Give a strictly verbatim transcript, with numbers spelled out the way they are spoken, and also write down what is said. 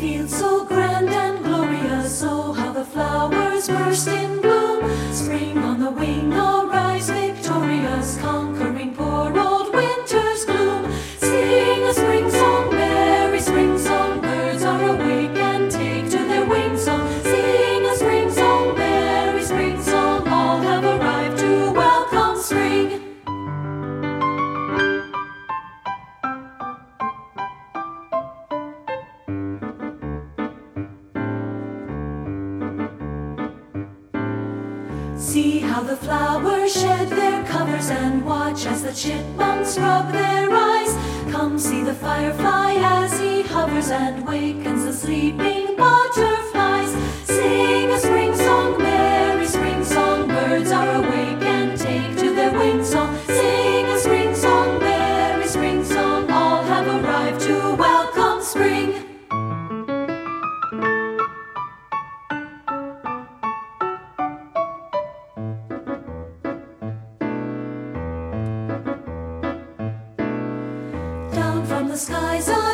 field so grand and glorious, oh how the flowers burst in bloom. Spring on the wing arise victorious, conquering poor old winter's gloom. Sing a spring song, merry spring song, birds are awake and take to their wing song. Sing a spring song, merry spring song, all have arrived to welcome spring. See how the flowers shed their covers and watch as the chipmunks rub their eyes. Come see the firefly as he hovers and wakens the sleeping butterflies. Sing a spring song, merry spring song, birds are awake and take to their wing song. Sing a spring song, merry spring song, all have arrived to welcome spring. From the skies